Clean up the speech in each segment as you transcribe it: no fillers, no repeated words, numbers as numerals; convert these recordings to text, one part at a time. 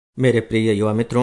मेरे प्रिय युवा मित्रों,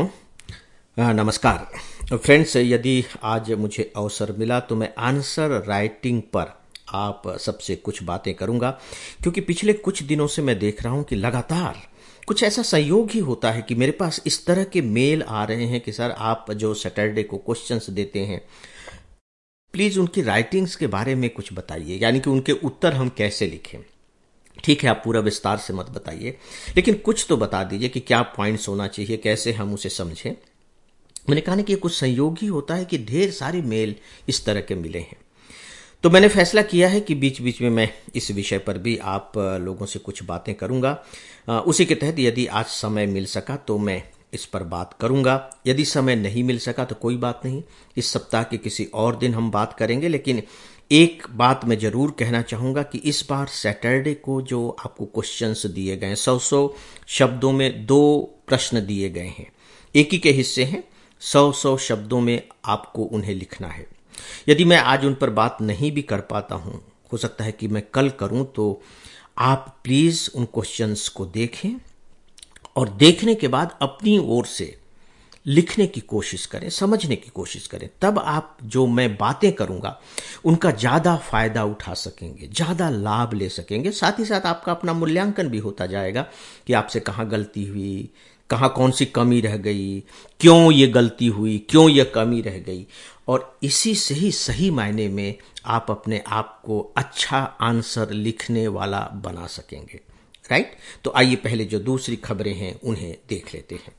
नमस्कार फ्रेंड्स। यदि आज मुझे अवसर मिला तो मैं आंसर राइटिंग पर आप सबसे कुछ बातें करूंगा, क्योंकि पिछले कुछ दिनों से मैं देख रहा हूं कि लगातार कुछ ऐसा संयोग ही होता है कि मेरे पास इस तरह के मेल आ रहे हैं कि सर आप जो सैटरडे को क्वेश्चंस देते हैं प्लीज उनकी राइटिंग्स के बारे में कुछ बताइए, यानी कि उनके उत्तर हम कैसे लिखें। ठीक है, आप पूरा विस्तार से मत बताइए, लेकिन कुछ तो बता दीजिए कि क्या पॉइंट्स होना चाहिए, कैसे हम उसे समझें। मैंने कहा ना कि ये कुछ संयोग ही होता है कि ढेर सारे मेल इस तरह के मिले हैं। तो मैंने फैसला किया है कि बीच बीच में मैं इस विषय पर भी आप लोगों से कुछ बातें करूंगा। उसी के तहत यदि आज समय मिल सका तो मैं इस पर बात करूंगा। यदि समय नहीं मिल सका तो कोई बात नहीं, इस सप्ताह के किसी और दिन हम बात करेंगे। लेकिन एक बात मैं जरूर कहना चाहूंगा कि इस बार सैटरडे को जो आपको क्वेश्चंस दिए गए, 100 शब्दों में 2 प्रश्न दिए गए हैं, एक ही के हिस्से हैं, 100 शब्दों में आपको उन्हें लिखना है। यदि मैं आज उन पर बात नहीं भी कर पाता हूं, हो सकता है कि मैं कल करूं, तो आप प्लीज उन क्वेश्चंस को देखें और देखने के बाद अपनी ओर से लिखने की कोशिश करें, समझने की कोशिश करें। तब आप जो मैं बातें करूंगा उनका ज्यादा फायदा उठा सकेंगे, ज्यादा लाभ ले सकेंगे। साथ ही साथ आपका अपना मूल्यांकन भी होता जाएगा कि आपसे कहां गलती हुई, कहां कौन सी कमी रह गई, क्यों ये गलती हुई, क्यों ये कमी रह गई। और इसी से ही सही मायने में आप अपने आप को अच्छा आंसर लिखने वाला बना सकेंगे। राइट? तो आइए पहले जो दूसरी खबरें हैं उन्हें देख लेते हैं।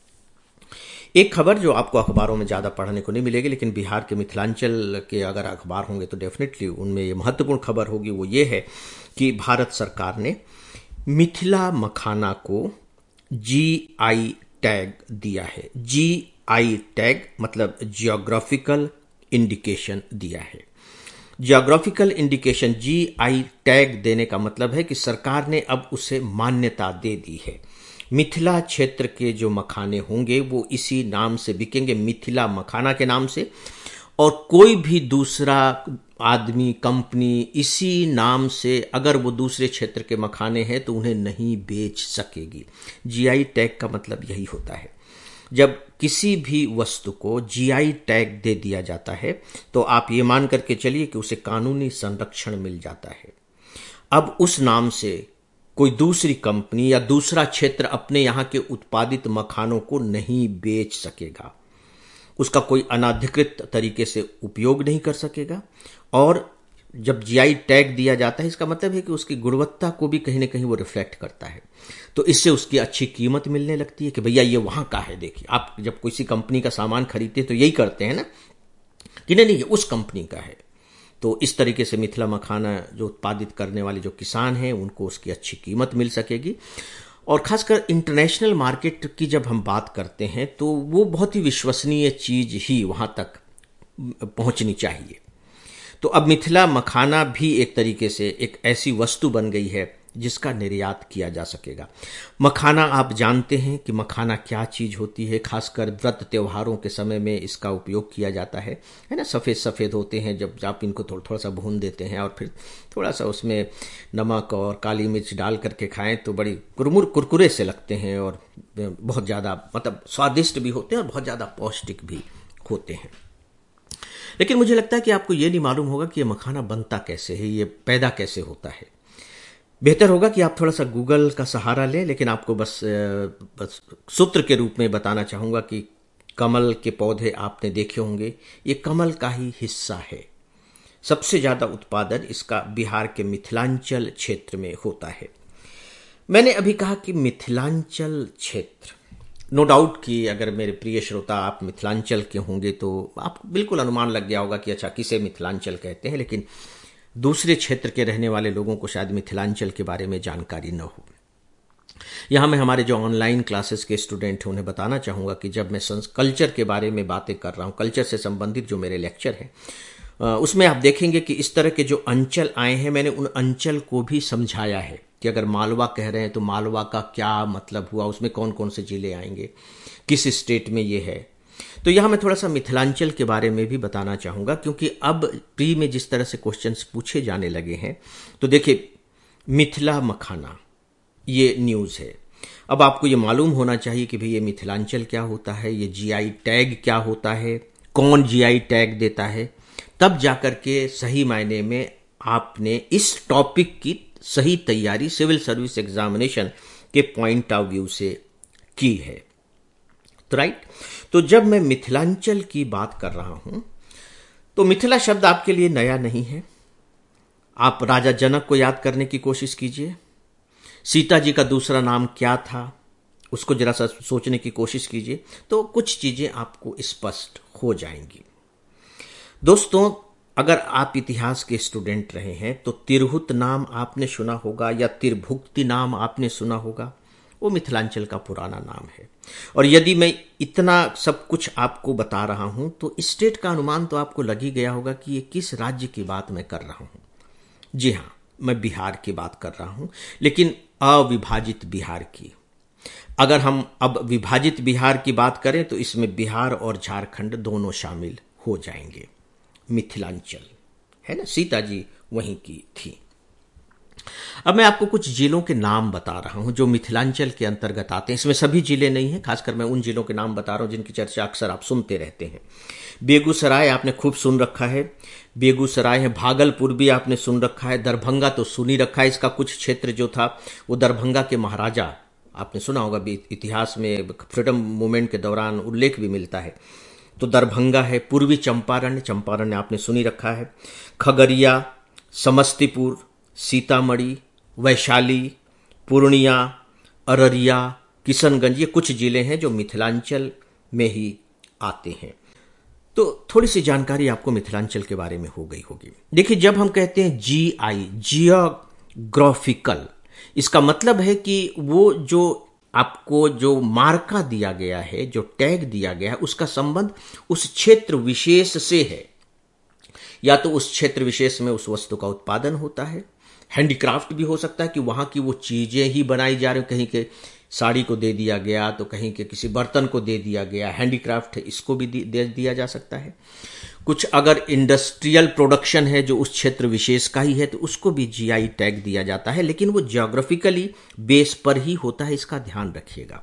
एक खबर जो आपको अखबारों में ज्यादा पढ़ने को नहीं मिलेगी, लेकिन बिहार के मिथिलांचल के अगर अखबार होंगे तो डेफिनेटली उनमें ये महत्वपूर्ण खबर होगी। वो ये है कि भारत सरकार ने मिथिला मखाना को जीआई टैग दिया है। जीआई टैग मतलब जियोग्राफिकल इंडिकेशन दिया है। जियोग्राफिकल इंडिकेशन, जीआई टैग देने का मतलब है कि सरकार ने अब उसे मान्यता दे दी है। मिथिला क्षेत्र के जो मखाने होंगे वो इसी नाम से बिकेंगे, मिथिला मखाना के नाम से, और कोई भी दूसरा आदमी, कंपनी इसी नाम से अगर वो दूसरे क्षेत्र के मखाने हैं तो उन्हें नहीं बेच सकेगी। जीआई टैग का मतलब यही होता है। जब किसी भी वस्तु को जीआई टैग दे दिया जाता है तो आप ये मान करके चलिए कि उसे कानूनी संरक्षण मिल जाता है। अब उस नाम से कोई दूसरी कंपनी या दूसरा क्षेत्र अपने यहां के उत्पादित मखानों को नहीं बेच सकेगा, उसका कोई अनाधिकृत तरीके से उपयोग नहीं कर सकेगा। और जब जीआई टैग दिया जाता है इसका मतलब है कि उसकी गुणवत्ता को भी कहीं ना कहीं वो रिफ्लेक्ट करता है। तो इससे उसकी अच्छी कीमत मिलने लगती है कि भैया ये वहां का है। देखिए, आप जब किसी कंपनी का सामान खरीदते तो यही करते हैं ना कि नहीं नहीं ये उस कंपनी का है। तो इस तरीके से मिथिला मखाना जो उत्पादित करने वाले जो किसान हैं उनको उसकी अच्छी कीमत मिल सकेगी। और खासकर इंटरनेशनल मार्केट की जब हम बात करते हैं तो वो बहुत ही विश्वसनीय चीज ही वहां तक पहुंचनी चाहिए। तो अब मिथिला मखाना भी एक तरीके से एक ऐसी वस्तु बन गई है जिसका निर्यात किया जा सकेगा। मखाना, आप जानते हैं कि मखाना क्या चीज होती है। खासकर व्रत त्योहारों के समय में इसका उपयोग किया जाता है ना। सफेद सफेद होते हैं, जब आप इनको थोड़ा थोड़ा सा भून देते हैं और फिर थोड़ा सा उसमें नमक और काली मिर्च डाल करके खाएं तो बड़ी कुरकुरे से लगते हैं और बहुत ज्यादा मतलब स्वादिष्ट भी होते हैं और बहुत ज्यादा पौष्टिक भी होते हैं। लेकिन मुझे लगता है कि आपको ये नहीं मालूम होगा कि ये मखाना बनता कैसे है, ये पैदा कैसे होता है। बेहतर होगा कि आप थोड़ा सा गूगल का सहारा लें, लेकिन आपको बस सूत्र के रूप में बताना चाहूंगा कि कमल के पौधे आपने देखे होंगे, ये कमल का ही हिस्सा है। सबसे ज्यादा उत्पादन इसका बिहार के मिथिलांचल क्षेत्र में होता है। मैंने अभी कहा कि मिथिलांचल क्षेत्र, नो डाउट कि अगर मेरे प्रिय श्रोता आप मिथिलांचल के होंगे तो आपको बिल्कुल अनुमान लग गया होगा कि अच्छा किसे मिथिलांचल कहते हैं। लेकिन दूसरे क्षेत्र के रहने वाले लोगों को शायद मिथिलांचल के बारे में जानकारी न हो। यहां मैं हमारे जो ऑनलाइन क्लासेस के स्टूडेंट हैं उन्हें बताना चाहूंगा कि जब मैं कल्चर के बारे में बातें कर रहा हूं, कल्चर से संबंधित जो मेरे लेक्चर हैं उसमें आप देखेंगे कि इस तरह के जो अंचल आए हैं मैंने उन अंचल को भी समझाया है कि अगर मालवा कह रहे हैं तो मालवा का क्या मतलब हुआ, उसमें कौन कौन से जिले आएंगे, किस स्टेट में ये है। तो यहां मैं थोड़ा सा मिथिलांचल के बारे में भी बताना चाहूंगा, क्योंकि अब प्री में जिस तरह से क्वेश्चंस पूछे जाने लगे हैं तो देखिए मिथिला मखाना ये न्यूज है। अब आपको ये मालूम होना चाहिए कि भाई ये मिथिलांचल क्या होता है, ये जीआई टैग क्या होता है, कौन जीआई टैग देता है। तब जाकर के सही मायने में आपने इस टॉपिक की सही तैयारी सिविल सर्विस एग्जामिनेशन के पॉइंट ऑफ व्यू से की है। तो राइट, तो जब मैं मिथिलांचल की बात कर रहा हूं तो मिथिला शब्द आपके लिए नया नहीं है। आप राजा जनक को याद करने की कोशिश कीजिए। सीता जी का दूसरा नाम क्या था, उसको जरा सा सोचने की कोशिश कीजिए, तो कुछ चीजें आपको स्पष्ट हो जाएंगी। दोस्तों, अगर आप इतिहास के स्टूडेंट रहे हैं तो तिरहुत नाम आपने सुना होगा या तिरभुक्ति नाम आपने सुना होगा। वो मिथिलांचल का पुराना नाम है। और यदि मैं इतना सब कुछ आपको बता रहा हूं तो स्टेट का अनुमान तो आपको लग ही गया होगा कि ये किस राज्य की बात मैं कर रहा हूं। जी हां, मैं बिहार की बात कर रहा हूं, लेकिन अविभाजित बिहार की। अगर हम अब विभाजित बिहार की बात करें तो इसमें बिहार और झारखंड दोनों शामिल हो जाएंगे। मिथिलांचल है ना, सीता जी वहीं की थी। अब मैं आपको कुछ जिलों के नाम बता रहा हूं जो मिथिलांचल के अंतर्गत आते हैं। इसमें सभी जिले नहीं हैं, खासकर मैं उन जिलों के नाम बता रहा हूं जिनकी चर्चा अक्सर आप सुनते रहते हैं। बेगूसराय आपने खूब सुन रखा है, बेगूसराय है। भागलपुर भी आपने सुन रखा है। दरभंगा तो सुन ही रखा है। इसका कुछ क्षेत्र जो था वो दरभंगा के महाराजा, आपने सुना होगा, इतिहास में फ्रीडम मूवमेंट के दौरान उल्लेख भी मिलता है। तो दरभंगा है। पूर्वी चंपारण, चंपारण आपने सुनी रखा है। खगड़िया, समस्तीपुर, सीतामढ़ी, वैशाली, पूर्णिया, अररिया, किशनगंज, ये कुछ जिले हैं जो मिथिलांचल में ही आते हैं। तो थोड़ी सी जानकारी आपको मिथिलांचल के बारे में हो गई होगी। देखिए, जब हम कहते हैं जीआई, जियोग्राफिकल, इसका मतलब है कि वो जो आपको जो मार्का दिया गया है, जो टैग दिया गया है, उसका संबंध उस क्षेत्र विशेष से है। या तो उस क्षेत्र विशेष में उस वस्तु का उत्पादन होता है, हैंडीक्राफ्ट भी हो सकता है कि वहां की वो चीजें ही बनाई जा रही, कहीं के साड़ी को दे दिया गया तो कहीं के किसी बर्तन को दे दिया गया, हैंडीक्राफ्ट है, इसको भी दे दिया जा सकता है। कुछ अगर इंडस्ट्रियल प्रोडक्शन है जो उस क्षेत्र विशेष का ही है तो उसको भी जीआई टैग दिया जाता है, लेकिन वो ज्योग्राफिकली बेस पर ही होता है, इसका ध्यान रखिएगा।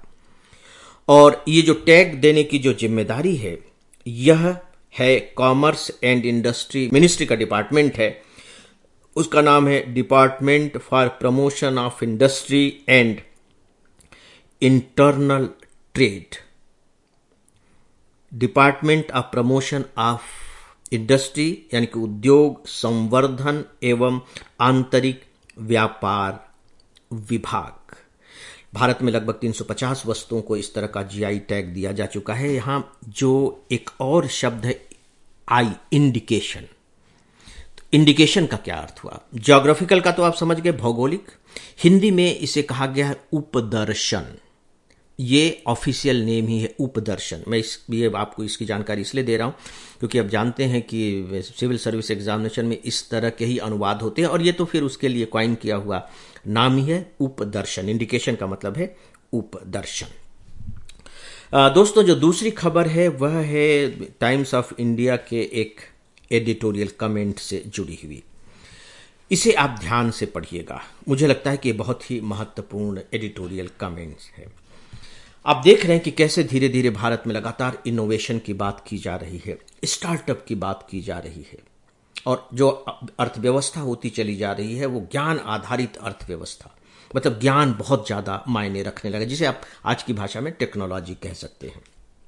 और ये जो टैग देने की जो जिम्मेदारी है, यह है कॉमर्स एंड इंडस्ट्री मिनिस्ट्री का डिपार्टमेंट है। उसका नाम है department for promotion of industry and internal trade. Department of promotion of industry यानी कि उद्योग संवर्धन एवं आंतरिक व्यापार विभाग। भारत में लगभग 350 वस्तुओं को इस तरह का जीआई टैग दिया जा चुका है। यहां जो एक और शब्द है आई, इंडिकेशन। तो इंडिकेशन का क्या अर्थ हुआ? ज्योग्राफिकल का तो आप समझ गए, भौगोलिक। हिंदी में इसे कहा गया है उपदर्शन। ये ऑफिशियल नेम ही है, उपदर्शन। मैं ये आपको इसकी जानकारी इसलिए दे रहा हूं क्योंकि आप जानते हैं कि सिविल सर्विस एग्जामिनेशन में इस तरह के ही अनुवाद होते हैं, और ये तो फिर उसके लिए कॉइन किया हुआ नाम ही है, उपदर्शन। इंडिकेशन का मतलब है उपदर्शन। दोस्तों, जो दूसरी खबर है वह है टाइम्स ऑफ इंडिया के एक एडिटोरियल कमेंट से जुड़ी हुई। इसे आप ध्यान से पढ़िएगा, मुझे लगता है कि ये बहुत ही महत्वपूर्ण एडिटोरियल कमेंट्स है। आप देख रहे हैं कि कैसे धीरे धीरे भारत में लगातार इनोवेशन की बात की जा रही है, स्टार्टअप की बात की जा रही है, और जो अर्थव्यवस्था होती चली जा रही है वो ज्ञान आधारित अर्थव्यवस्था, मतलब ज्ञान बहुत ज्यादा मायने रखने लगा, जिसे आप आज की भाषा में टेक्नोलॉजी कह सकते हैं।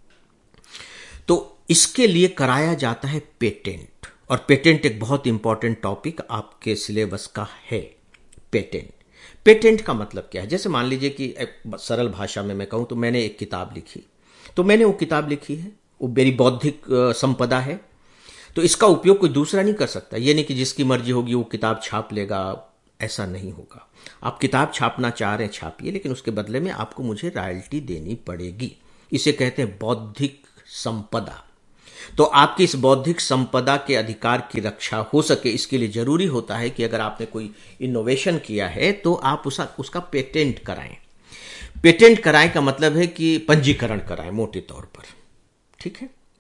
तो इसके लिए कराया जाता है पेटेंट, और पेटेंट एक बहुत इंपॉर्टेंट टॉपिक आपके सिलेबस का है। पेटेंट, पेटेंट का मतलब क्या है? जैसे मान लीजिए कि सरल भाषा में मैं कहूं तो मैंने एक किताब लिखी, तो मैंने वो किताब लिखी है, वो मेरी बौद्धिक संपदा है, तो इसका उपयोग कोई दूसरा नहीं कर सकता। ये नहीं कि जिसकी मर्जी होगी वो किताब छाप लेगा, ऐसा नहीं होगा। आप किताब छापना चाह रहे हैं, छापिए, लेकिन उसके बदले में आपको मुझे रॉयल्टी देनी पड़ेगी। इसे कहते हैं बौद्धिक संपदा। तो आपकी इस बौद्धिक संपदा के अधिकार की रक्षा हो सके, इसके लिए जरूरी होता है कि अगर आपने कोई इनोवेशन किया है तो आप उसका पेटेंट कराएं। पेटेंट कराएं का मतलब है कि पंजीकरण कराएं, मोटे तौर पर, ठीक है?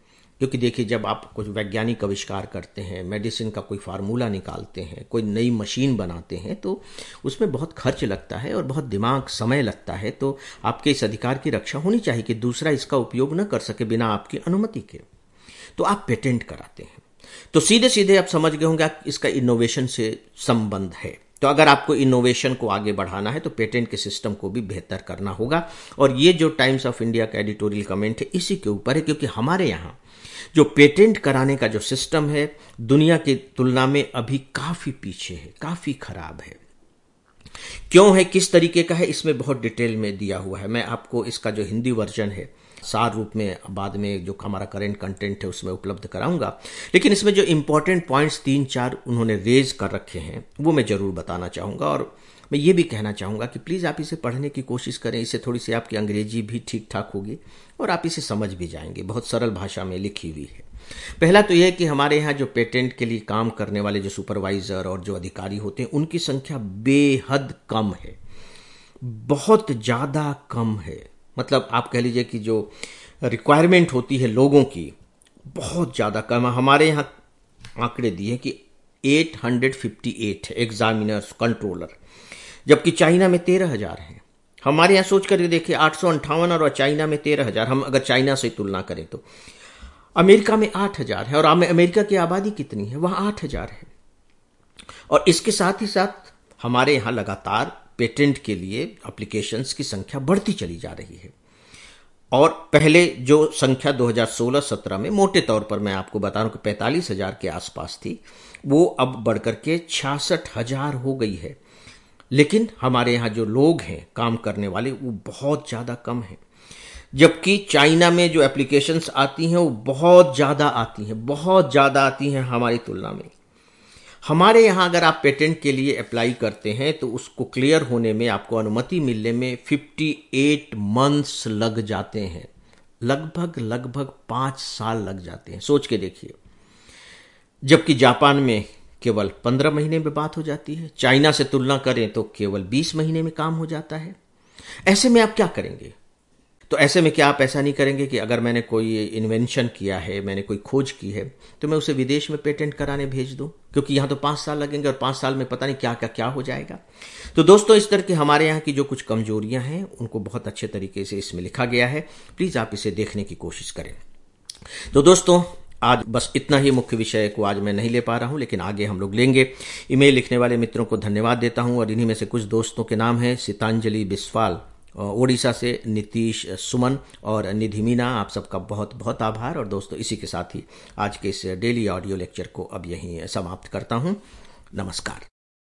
क्योंकि देखिए, जब आप कुछ वैज्ञानिक आविष्कार करते हैं, मेडिसिन का कोई फार्मूला निकालते हैं, कोई नई मशीन बनाते हैं, तो उसमें बहुत खर्च लगता है और बहुत दिमाग समय लगता है। तो आपके इस अधिकार की रक्षा होनी चाहिए कि दूसरा इसका उपयोग न कर सके बिना आपकी अनुमति के। तो आप पेटेंट कराते हैं, तो सीधे सीधे आप समझ गए होंगे इसका इनोवेशन से संबंध है। तो अगर आपको इनोवेशन को आगे बढ़ाना है तो पेटेंट के सिस्टम को भी बेहतर करना होगा। और ये जो टाइम्स ऑफ इंडिया का एडिटोरियल कमेंट है इसी के ऊपर है, क्योंकि हमारे यहाँ जो पेटेंट कराने का जो सिस्टम है दुनिया की तुलना में अभी काफी पीछे है, काफी खराब है। क्यों है, किस तरीके का है, इसमें बहुत डिटेल में दिया हुआ है। मैं आपको इसका जो हिंदी वर्जन है सार रूप में बाद में जो हमारा करंट कंटेंट है उसमें उपलब्ध कराऊंगा, लेकिन इसमें जो इंपॉर्टेंट पॉइंट्स 3-4 उन्होंने रेज कर रखे हैं वो मैं जरूर बताना चाहूंगा। और मैं ये भी कहना चाहूंगा कि प्लीज आप इसे पढ़ने की कोशिश करें, इससे थोड़ी सी आपकी अंग्रेजी भी ठीक ठाक होगी और आप इसे समझ भी जाएंगे। बहुत सरल भाषा में लिखी हुई है। पहला तो यह है कि हमारे यहाँ जो पेटेंट के लिए काम करने वाले जो सुपरवाइजर और जो अधिकारी होते हैं उनकी संख्या बेहद कम है, बहुत ज्यादा कम है। मतलब आप कह लीजिए कि जो रिक्वायरमेंट होती है लोगों की बहुत ज्यादा कम है। हमारे यहाँ आंकड़े दिए कि 858 एग्जामिनर्स कंट्रोलर, जबकि चाइना में 13,000 हैं। हमारे यहाँ सोच कर देखिए 858 और चाइना में 13,000। हम अगर चाइना से तुलना करें तो अमेरिका में 8,000 है, और अमेरिका की आबादी कितनी है, वहां 8,000 है। और इसके साथ ही साथ हमारे यहाँ लगातार पेटेंट के लिए एप्लीकेशंस की संख्या बढ़ती चली जा रही है। और पहले जो संख्या 2016-17 में मोटे तौर पर मैं आपको बता रहा हूं कि 45,000 के आसपास थी, वो अब बढ़कर के 66,000 हो गई है। लेकिन हमारे यहाँ जो लोग हैं काम करने वाले वो बहुत ज्यादा कम है, जबकि चाइना में जो एप्लीकेशंस आती हैं वो बहुत ज्यादा आती हैं, बहुत ज्यादा आती हैं हमारी तुलना में। हमारे यहाँ अगर आप पेटेंट के लिए अप्लाई करते हैं तो उसको क्लियर होने में, आपको अनुमति मिलने में 58 मंथ्स लग जाते हैं, लगभग 5 साल लग जाते हैं। सोच के देखिए, जबकि जापान में केवल 15 महीने में बात हो जाती है, चाइना से तुलना करें तो केवल 20 महीने में काम हो जाता है। ऐसे में आप क्या करेंगे? तो ऐसे में क्या आप ऐसा नहीं करेंगे कि अगर मैंने कोई इन्वेंशन किया है, मैंने कोई खोज की है, तो मैं उसे विदेश में पेटेंट कराने भेज दूं, क्योंकि यहां तो 5 साल लगेंगे और 5 साल में पता नहीं क्या हो जाएगा। तो दोस्तों, इस तरह की हमारे यहाँ की जो कुछ कमजोरियां हैं उनको बहुत अच्छे तरीके से इसमें लिखा गया है। प्लीज आप इसे देखने की कोशिश करें। तो दोस्तों, आज बस इतना ही मुख्य विषय को आज मैं नहीं ले पा रहा हूं, लेकिन आगे हम लोग लेंगे। ईमेल लिखने वाले मित्रों को धन्यवाद देता हूं, और इन्हीं में से कुछ दोस्तों के नाम है सीतांजलि बिस्वाल ओडिशा से, नीतीश सुमन और निधि मीना। आप सबका बहुत बहुत आभार। और दोस्तों, इसी के साथ ही आज के इस डेली ऑडियो लेक्चर को अब यहीं समाप्त करता हूं। नमस्कार।